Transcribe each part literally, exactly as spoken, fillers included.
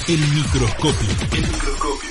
El microscopio. El microscopio.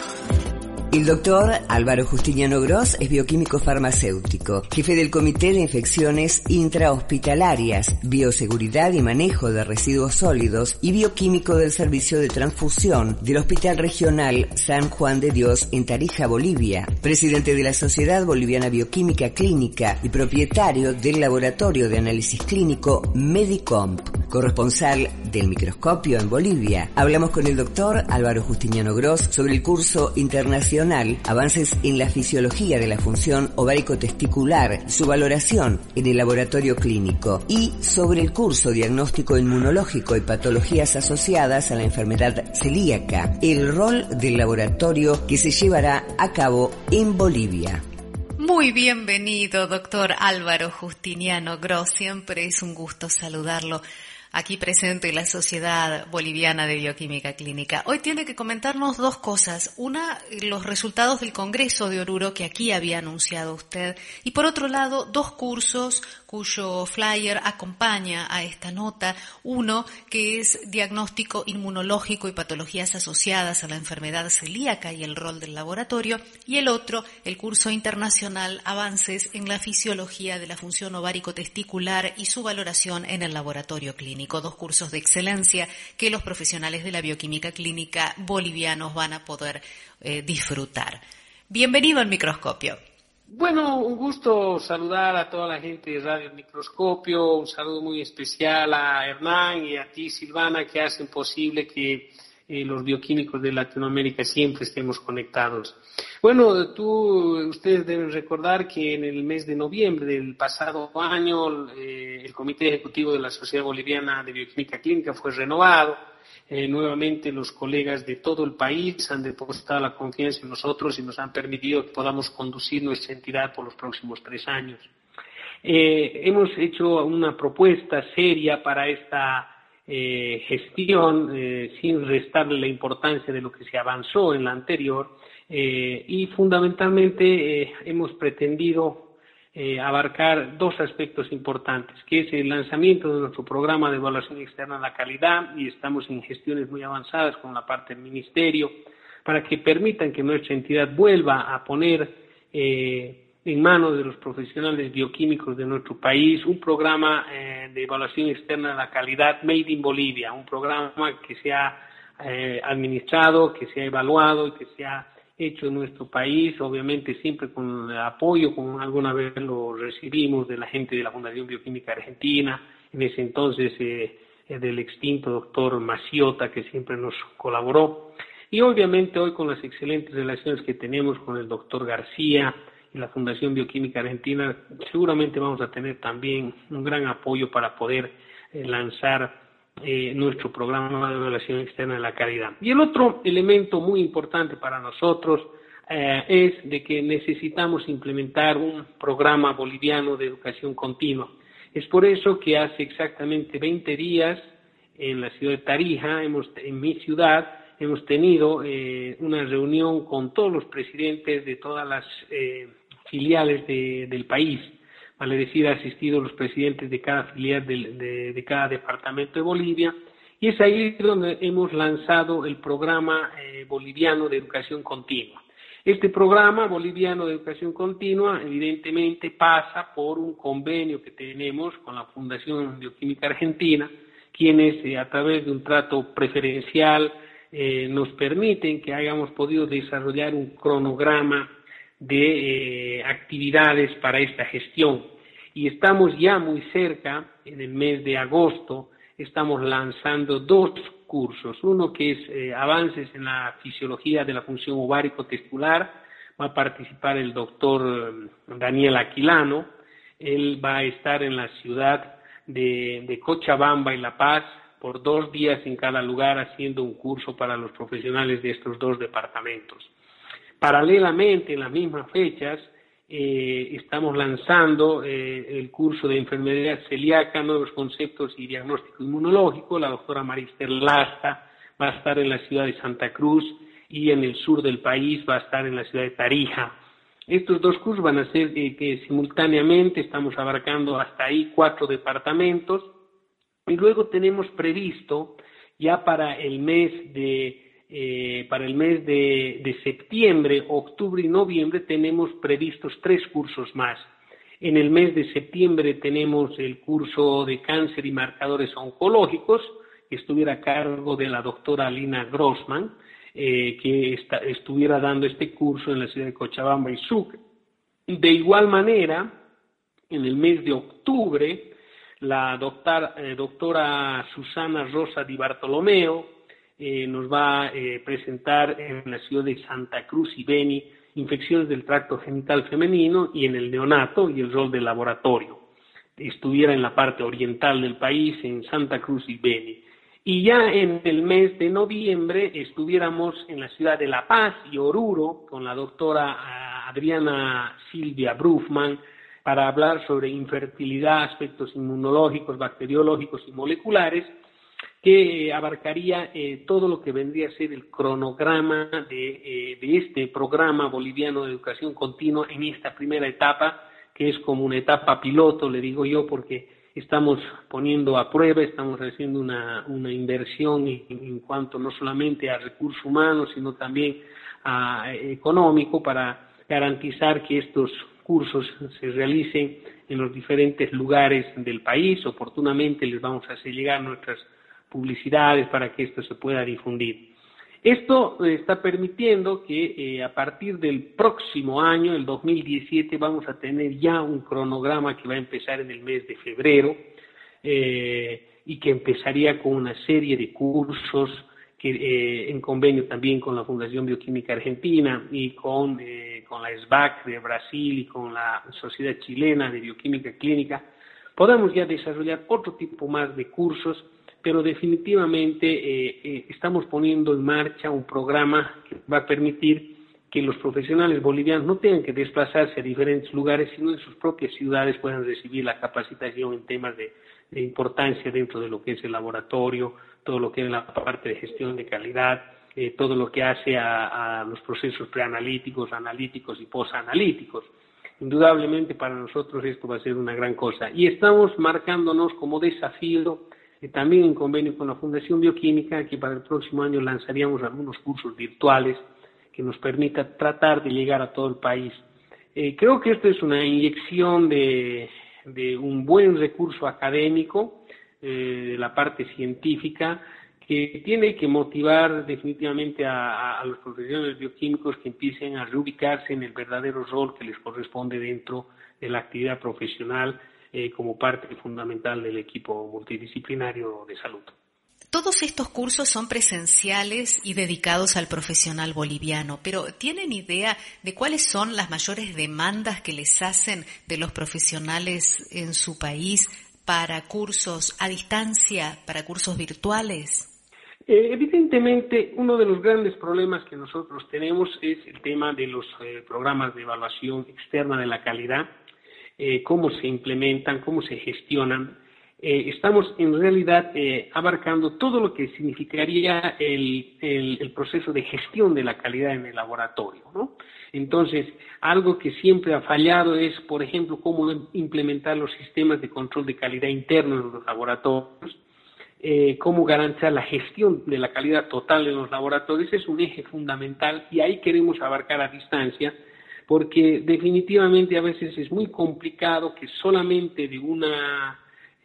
El doctor Álvaro Justiniano Gross es bioquímico farmacéutico, jefe del Comité de Infecciones Intrahospitalarias, Bioseguridad y Manejo de Residuos Sólidos y bioquímico del Servicio de Transfusión del Hospital Regional San Juan de Dios en Tarija, Bolivia, presidente de la Sociedad Boliviana Bioquímica Clínica y propietario del Laboratorio de Análisis Clínico Medicomp, corresponsal del microscopio en Bolivia. Hablamos con el doctor Álvaro Justiniano Gross sobre el curso internacional Avances en la Fisiología de la Función Ovárico-Testicular, su valoración en el laboratorio clínico, y sobre el curso Diagnóstico Inmunológico y Patologías Asociadas a la Enfermedad Celíaca, el rol del laboratorio que se llevará a cabo en Bolivia. Muy bienvenido, doctor Álvaro Justiniano Gross. Siempre es un gusto saludarlo aquí presente en la Sociedad Boliviana de Bioquímica Clínica. Hoy tiene que comentarnos dos cosas. Una, los resultados del Congreso de Oruro que aquí había anunciado usted. Y por otro lado, dos cursos cuyo flyer acompaña a esta nota. Uno, que es Diagnóstico Inmunológico y Patologías Asociadas a la Enfermedad Celíaca y el rol del laboratorio. Y el otro, el curso internacional Avances en la Fisiología de la Función Ovárico-Testicular y su valoración en el laboratorio clínico. Dos cursos de excelencia que los profesionales de la bioquímica clínica bolivianos van a poder eh, disfrutar. Bienvenido al microscopio. Bueno, un gusto saludar a toda la gente de Radio Microscopio, un saludo muy especial a Hernán y a ti, Silvana, que hacen posible que eh, los bioquímicos de Latinoamérica siempre estemos conectados. Bueno, tú, ustedes deben recordar que en el mes de noviembre del pasado año eh, el Comité Ejecutivo de la Sociedad Boliviana de Bioquímica Clínica fue renovado. Eh, nuevamente los colegas de todo el país han depositado la confianza en nosotros y nos han permitido que podamos conducir nuestra entidad por los próximos tres años. Eh, hemos hecho una propuesta seria para esta eh, gestión, eh, sin restarle la importancia de lo que se avanzó en la anterior, eh, y fundamentalmente eh, hemos pretendido Eh, abarcar dos aspectos importantes, que es el lanzamiento de nuestro programa de evaluación externa de la calidad, y estamos en gestiones muy avanzadas con la parte del Ministerio, para que permitan que nuestra entidad vuelva a poner eh, en manos de los profesionales bioquímicos de nuestro país un programa eh, de evaluación externa de la calidad Made in Bolivia, un programa que se ha eh, administrado, que se ha evaluado y que se ha hecho en nuestro país, obviamente siempre con apoyo, como alguna vez lo recibimos de la gente de la Fundación Bioquímica Argentina, en ese entonces eh, del extinto doctor Maciota, que siempre nos colaboró, y obviamente hoy con las excelentes relaciones que tenemos con el doctor García y la Fundación Bioquímica Argentina, seguramente vamos a tener también un gran apoyo para poder eh, lanzar Eh, nuestro programa de evaluación externa de la calidad. Y el otro elemento muy importante para nosotros eh, es de que necesitamos implementar un programa boliviano de educación continua. Es por eso que hace exactamente veinte días en la ciudad de Tarija, hemos, en mi ciudad, hemos tenido eh, una reunión con todos los presidentes de todas las eh, filiales de, del país. Vale decir, ha asistido los presidentes de cada filial de, de, de cada departamento de Bolivia, y es ahí donde hemos lanzado el programa eh, boliviano de educación continua. Este programa boliviano de educación continua evidentemente pasa por un convenio que tenemos con la Fundación Bioquímica Argentina, quienes eh, a través de un trato preferencial eh, nos permiten que hayamos podido desarrollar un cronograma de eh, actividades para esta gestión, y estamos ya muy cerca. En el mes de agosto estamos lanzando dos cursos, uno que es eh, Avances en la Fisiología de la Función Ovárico-Testicular. Va a participar el doctor Daniel Aquilano. Él va a estar en la ciudad de, de Cochabamba y La Paz por dos días en cada lugar, haciendo un curso para los profesionales de estos dos departamentos. Paralelamente, en las mismas fechas, eh, estamos lanzando eh, el curso de enfermedad celíaca, nuevos conceptos y diagnóstico inmunológico. La doctora Marister Lasta va a estar en la ciudad de Santa Cruz, y en el sur del país va a estar en la ciudad de Tarija. Estos dos cursos van a ser eh, que simultáneamente estamos abarcando hasta ahí cuatro departamentos, y luego tenemos previsto Ya para el mes de eh, para el mes de, de septiembre, octubre y noviembre tenemos previstos tres cursos más. En el mes de septiembre tenemos el curso de cáncer y marcadores oncológicos, que estuviera a cargo de la doctora Lina Grossman, eh, que está, estuviera dando este curso en la ciudad de Cochabamba y Sucre. De igual manera, en el mes de octubre, la doctora, eh, doctora Susana Rosa Di Bartolomeo eh, nos va a eh, presentar en la ciudad de Santa Cruz y Beni infecciones del tracto genital femenino y en el neonato y el rol del laboratorio. Estuviera en la parte oriental del país, en Santa Cruz y Beni. Y ya en el mes de noviembre estuviéramos en la ciudad de La Paz y Oruro con la doctora Adriana Silvia Brufman para hablar sobre infertilidad, aspectos inmunológicos, bacteriológicos y moleculares, que eh, abarcaría eh, todo lo que vendría a ser el cronograma de, eh, de este programa boliviano de educación continua en esta primera etapa, que es como una etapa piloto, le digo yo, porque estamos poniendo a prueba, estamos haciendo una, una inversión en, en cuanto no solamente a recursos humanos, sino también a económico, para garantizar que estos cursos se realicen en los diferentes lugares del país. Oportunamente les vamos a hacer llegar nuestras publicidades para que esto se pueda difundir. Esto está permitiendo que eh, a partir del próximo año, el dos mil diecisiete, vamos a tener ya un cronograma que va a empezar en el mes de febrero eh, y que empezaría con una serie de cursos que, eh, en convenio también con la Fundación Bioquímica Argentina y con, eh, con la S B A C de Brasil y con la Sociedad Chilena de Bioquímica Clínica. Podemos ya desarrollar otro tipo más de cursos, pero definitivamente eh, eh, estamos poniendo en marcha un programa que va a permitir que los profesionales bolivianos no tengan que desplazarse a diferentes lugares, sino en sus propias ciudades puedan recibir la capacitación en temas de, de importancia dentro de lo que es el laboratorio, todo lo que es la parte de gestión de calidad, eh, todo lo que hace a, a los procesos preanalíticos, analíticos y posanalíticos. Indudablemente para nosotros esto va a ser una gran cosa. Y estamos marcándonos como desafío, eh, también en convenio con la Fundación Bioquímica, que para el próximo año lanzaríamos algunos cursos virtuales que nos permita tratar de llegar a todo el país. Eh, creo que esto es una inyección de, de un buen recurso académico, eh, de la parte científica, que tiene que motivar definitivamente a, a, a los profesionales bioquímicos que empiecen a reubicarse en el verdadero rol que les corresponde dentro de la actividad profesional eh, como parte fundamental del equipo multidisciplinario de salud. Todos estos cursos son presenciales y dedicados al profesional boliviano, pero ¿tienen idea de cuáles son las mayores demandas que les hacen de los profesionales en su país para cursos a distancia, para cursos virtuales? Eh, evidentemente, uno de los grandes problemas que nosotros tenemos es el tema de los eh, programas de evaluación externa de la calidad, eh, cómo se implementan, cómo se gestionan. Eh, estamos en realidad eh, abarcando todo lo que significaría el, el, el proceso de gestión de la calidad en el laboratorio, ¿no? Entonces, algo que siempre ha fallado es, por ejemplo, cómo implementar los sistemas de control de calidad internos en los laboratorios, eh, cómo garantizar la gestión de la calidad total en los laboratorios. Es un eje fundamental y ahí queremos abarcar a distancia, porque definitivamente a veces es muy complicado que solamente de una...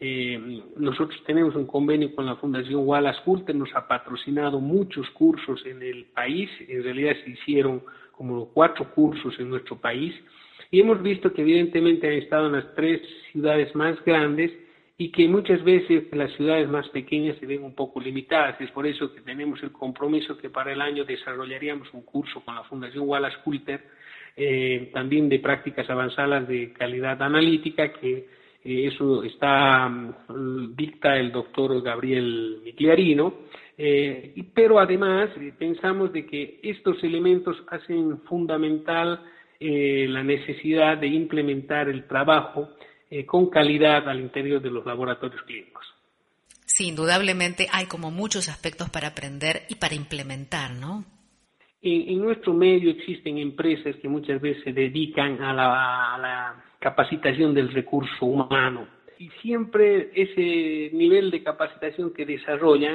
Eh, nosotros tenemos un convenio con la Fundación Wallace Coulter, nos ha patrocinado muchos cursos en el país, en realidad se hicieron como cuatro cursos en nuestro país, y hemos visto que evidentemente han estado en las tres ciudades más grandes y que muchas veces las ciudades más pequeñas se ven un poco limitadas. Es por eso que tenemos el compromiso que para el año desarrollaríamos un curso con la Fundación Wallace Coulter, eh, también de prácticas avanzadas de calidad analítica, que Eh, eso está, um, dicta el doctor Gabriel Migliarino, eh, pero además eh, pensamos de que estos elementos hacen fundamental eh, la necesidad de implementar el trabajo eh, con calidad al interior de los laboratorios clínicos. Sí, indudablemente hay como muchos aspectos para aprender y para implementar, ¿no? En, en nuestro medio existen empresas que muchas veces se dedican a la, a la capacitación del recurso humano y siempre ese nivel de capacitación que desarrollan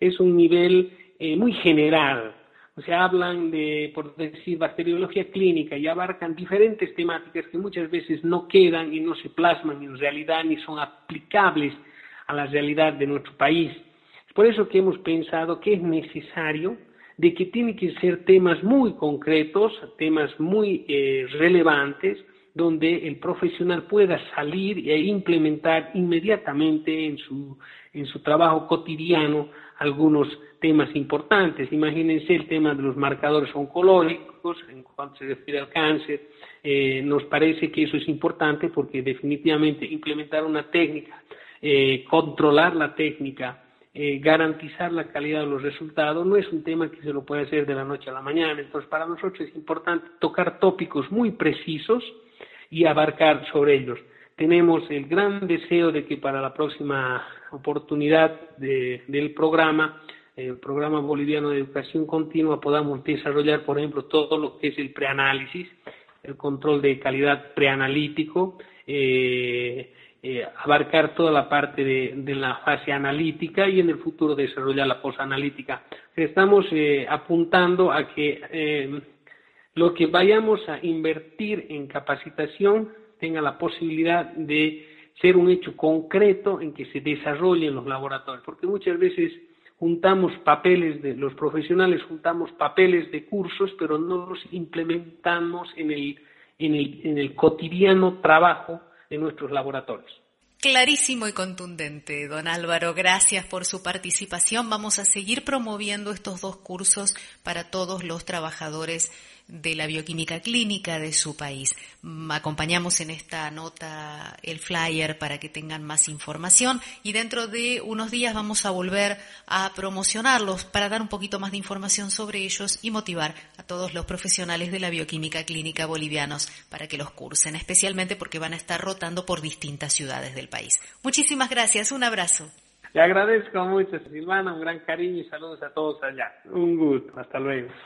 es un nivel eh, muy general. O sea, hablan de, por decir, bacteriología clínica y abarcan diferentes temáticas que muchas veces no quedan y no se plasman en realidad ni son aplicables a la realidad de nuestro país. Es por eso que hemos pensado que es necesario de que tienen que ser temas muy concretos, temas muy eh, relevantes, donde el profesional pueda salir e implementar inmediatamente en su, en su trabajo cotidiano algunos temas importantes. Imagínense el tema de los marcadores oncológicos, en cuanto se refiere al cáncer, eh, nos parece que eso es importante porque definitivamente implementar una técnica, eh, controlar la técnica, eh, garantizar la calidad de los resultados, no es un tema que se lo puede hacer de la noche a la mañana. Entonces, para nosotros es importante tocar tópicos muy precisos y abarcar sobre ellos. Tenemos el gran deseo de que para la próxima oportunidad de, del programa, el programa boliviano de educación continua, podamos desarrollar, por ejemplo, todo lo que es el preanálisis, el control de calidad preanalítico, eh, eh, abarcar toda la parte de, de la fase analítica y en el futuro desarrollar la posanalítica. Estamos eh, apuntando a que eh, lo que vayamos a invertir en capacitación tenga la posibilidad de ser un hecho concreto en que se desarrolle en los laboratorios, porque muchas veces juntamos papeles de los profesionales, juntamos papeles de cursos, pero no los implementamos en el, en el, en el cotidiano trabajo de nuestros laboratorios. Clarísimo y contundente, don Álvaro. Gracias por su participación. Vamos a seguir promoviendo estos dos cursos para todos los trabajadores de la bioquímica clínica de su país. Acompañamos en esta nota el flyer para que tengan más información y dentro de unos días vamos a volver a promocionarlos para dar un poquito más de información sobre ellos y motivar a todos los profesionales de la bioquímica clínica bolivianos para que los cursen, especialmente porque van a estar rotando por distintas ciudades del país. Muchísimas gracias, un abrazo. Le agradezco mucho, Silvana, un gran cariño y saludos a todos allá. Un gusto, hasta luego.